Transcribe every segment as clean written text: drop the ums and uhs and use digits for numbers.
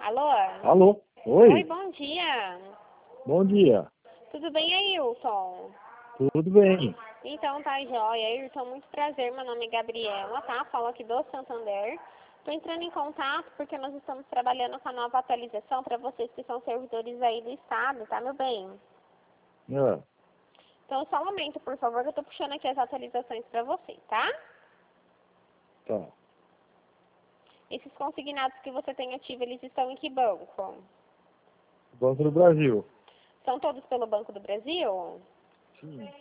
Alô? Alô? Oi, Oi? bom dia. Bom dia. Tudo bem, Ailton? Tudo bem? Então tá jóia. Ailton, muito prazer. Meu nome é Gabriela, tá? Falo aqui do Santander. Tô entrando em contato porque nós estamos trabalhando com a nova atualização para vocês que são servidores aí do estado, tá, meu bem? Ah, Então só um momento, por favor, que eu tô puxando aqui as atualizações para você, tá? tá. Esses consignados que você tem ativo, eles estão em que banco? Banco do Brasil. São todos pelo Banco do Brasil? Sim.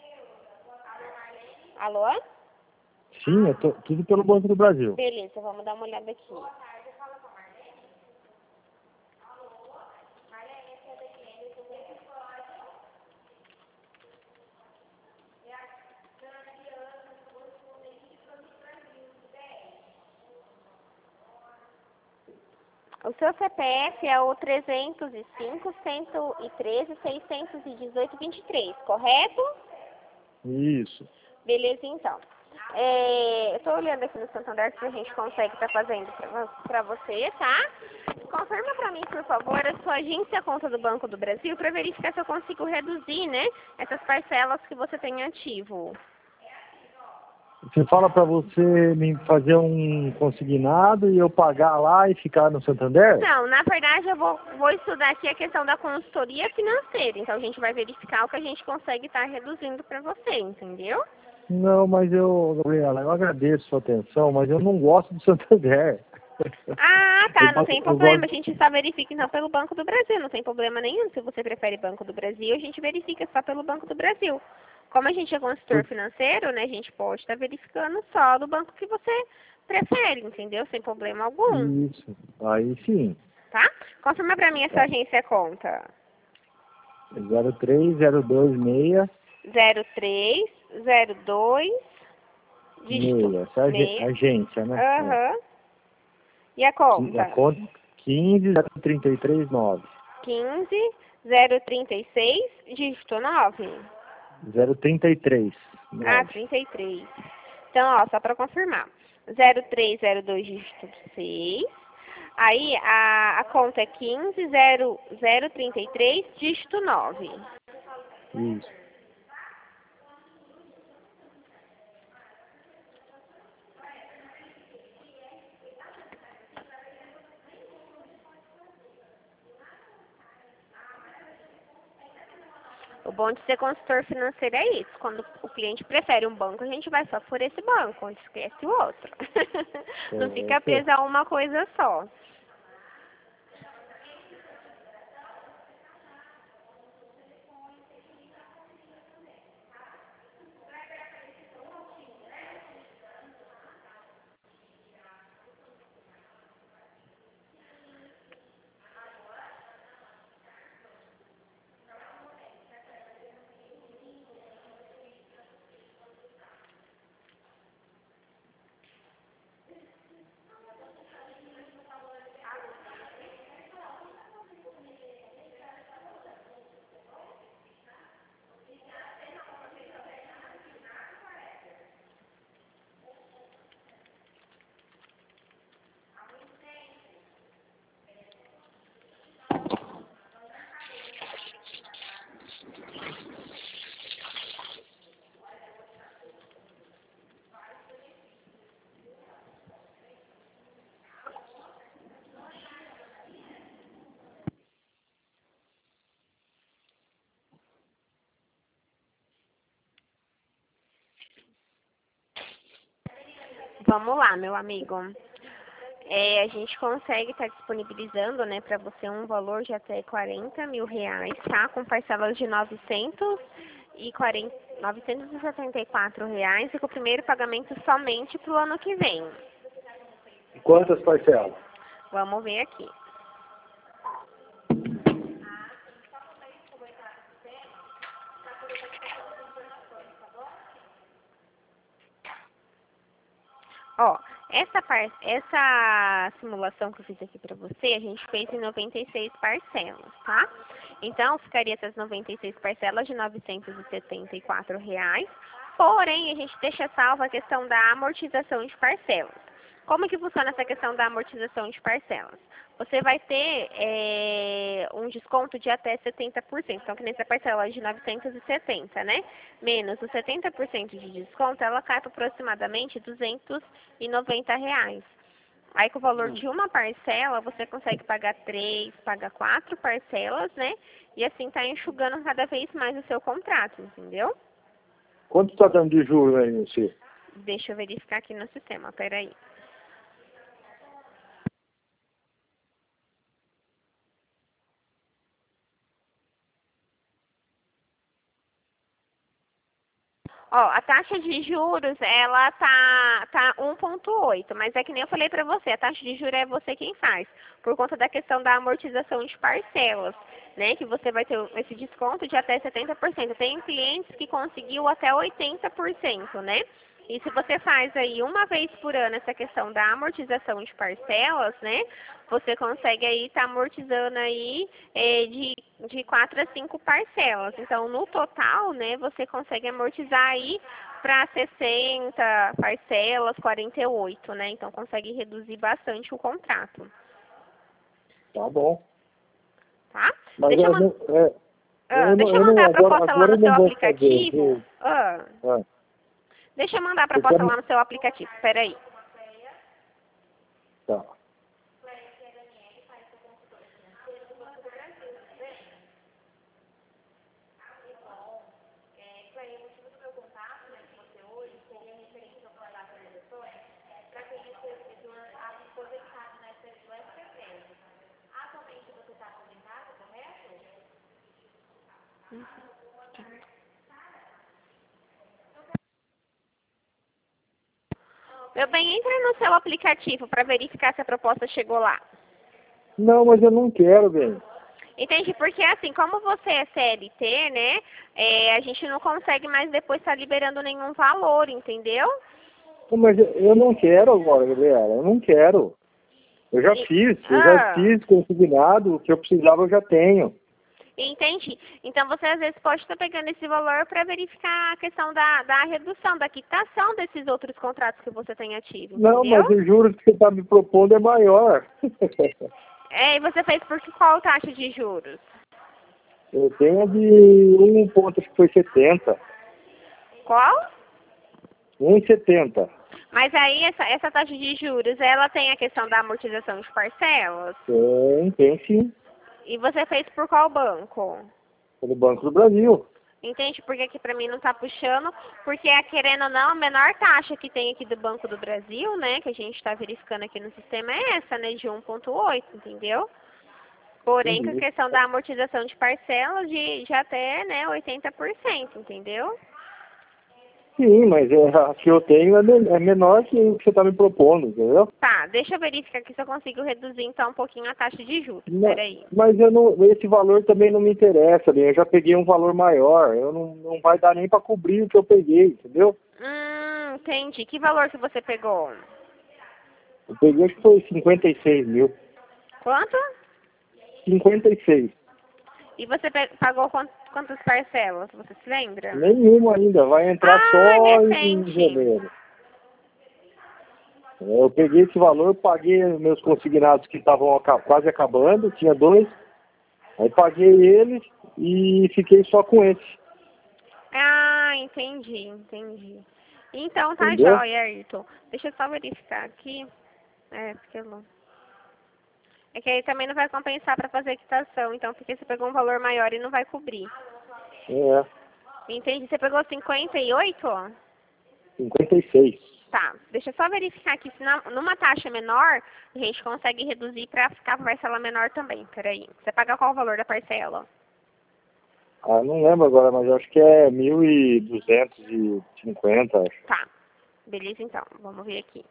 Alô? Sim, tudo pelo Banco do Brasil. Beleza, vamos dar uma olhada aqui. O seu CPF é o 305-113-618-23, correto? Isso. Beleza, então. Eu estou olhando aqui no Santander que a gente consegue estar fazendo para você, tá? Confirma para mim, por favor, a sua agência conta do Banco do Brasil para verificar se eu consigo reduzir, né, essas parcelas que você tem ativo. Você fala para você me fazer um consignado e eu pagar lá e ficar no Santander? Não, na verdade eu vou estudar aqui a questão da consultoria financeira. Então a gente vai verificar o que a gente consegue estar reduzindo para você, entendeu? Não, mas Gabriela, eu agradeço a sua atenção, mas eu não gosto do Santander. Ah, tá, não tem Eu problema. A gosto... gente só verifica então pelo Banco do Brasil, não tem problema nenhum. Se você prefere Banco do Brasil, a gente verifica só pelo Banco do Brasil. Como a gente é consultor financeiro, né, a gente pode estar verificando só do banco que você prefere, entendeu? Sem problema algum, Isso. Aí sim. tá? Confirma pra mim a sua Tá. agência conta. 03026 0302 dígito essa é a 6. agência, né? Aham. E a A conta? conta 150339. 15036, dígito 9. 033. Ah, 9. 33. Então, ó, só para confirmar. 0302, dígito 6. Aí, a conta é 15033, dígito 9. Isso. O bom de ser consultor financeiro é isso. Quando o cliente prefere um banco, a gente vai só por esse banco, onde esquece o outro. Não fica Certo. preso a uma coisa só. Vamos lá, meu amigo. A gente consegue estar disponibilizando, né, para você um valor de até 40 mil reais, tá? Com parcelas de 974 reais e com o primeiro pagamento somente para o ano que vem. E quantas parcelas? Vamos ver aqui. Ó, essa simulação que eu fiz aqui para você, a gente fez em 96 parcelas, tá? Então, ficaria essas 96 parcelas de R$ 974 reais. Porém, a gente deixa salva a questão da amortização de parcelas. Como que funciona essa questão da amortização de parcelas? Você vai ter um desconto de até 70%. Então, que nessa parcela de 970, né? Menos os 70% de desconto, ela cai para aproximadamente R$ 290. Aí, com o valor de uma parcela, você consegue pagar 3, pagar 4 parcelas, né? E assim tá enxugando cada vez mais o seu contrato, entendeu? Quanto está dando de juros aí, você? Deixa eu verificar aqui no sistema, peraí. Ó, a taxa de juros, ela tá 1,8, mas é que nem eu falei pra você, a taxa de juros é você quem faz, por conta da questão da amortização de parcelas, né, que você vai ter esse desconto de até 70%. Tem clientes que conseguiu até 80%, né? E se você faz aí uma vez por ano essa questão da amortização de parcelas, né, você consegue aí estar amortizando aí de 4 a 5 parcelas. Então, no total, né, você consegue amortizar aí para 60 parcelas, 48, né? Então, consegue reduzir bastante o contrato. Tá bom. Tá? Mas Deixa eu, deixa eu mandar a proposta lá agora no eu seu não vou fazer, aplicativo. viu? Ah, Deixa eu mandar a eu proposta quero... lá no seu aplicativo. Peraí. Tá. Meu bem, entra no seu aplicativo para verificar se a proposta chegou lá. Não, mas eu não quero, bem. Entende? Porque assim, como você é CLT, né, a gente não consegue mais depois estar liberando nenhum valor, entendeu? Mas eu não quero agora, Gabriela, eu não quero. Eu já fiz consignado, o que eu precisava eu já tenho. Entende? Então você às vezes pode estar pegando esse valor para verificar a questão da redução, da quitação desses outros contratos que você tem ativo, entendeu? Não, mas os juros que você está me propondo é maior. E você fez por qual taxa de juros? Eu tenho a de 1 ponto, acho que foi 70. Qual? 1,70. Mas aí essa taxa de juros, ela tem a questão da amortização de parcelas? Tem sim. E você fez por qual banco? Pelo Banco do Brasil. Entende? Porque aqui pra mim não tá puxando, porque querendo ou não, a menor taxa que tem aqui do Banco do Brasil, né, que a gente tá verificando aqui no sistema é essa, né, de 1,8, entendeu? Porém, com a Entendi. questão da amortização de parcelas de até, né, 80%, entendeu? Sim, mas a que eu tenho é menor que o que você está me propondo, entendeu? Tá, deixa eu verificar aqui se eu consigo reduzir então um pouquinho a taxa de juros. Peraí. Mas esse valor também não me interessa, bem. Eu já peguei um valor maior. Eu não vai dar nem para cobrir o que eu peguei, entendeu? Entendi. Que valor que você pegou? Eu peguei, acho que foi 56 mil. Quanto? 56. E você pagou quantas parcelas? Você se lembra? Nenhuma ainda. Vai entrar só em recente. janeiro. Eu peguei esse valor, paguei meus consignados que estavam quase acabando, tinha 2. Aí paguei eles e fiquei só com esse. Entendi. Então tá Entendeu? jóia, Ayrton. Deixa eu só verificar aqui. Porque não. É que aí também não vai compensar para fazer a quitação, então, porque você pegou um valor maior e não vai cobrir. É, Entendi. Você pegou 58? 56. Tá. Deixa eu só verificar aqui se numa taxa menor a gente consegue reduzir para ficar a parcela menor também. Peraí. Você paga qual o valor da parcela? Ah, não lembro agora, mas eu acho que é 1.250, acho. Tá. Beleza, então. Vamos ver aqui.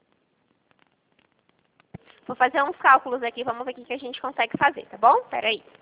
Vou fazer uns cálculos aqui, vamos ver o que a gente consegue fazer, tá bom? Peraí.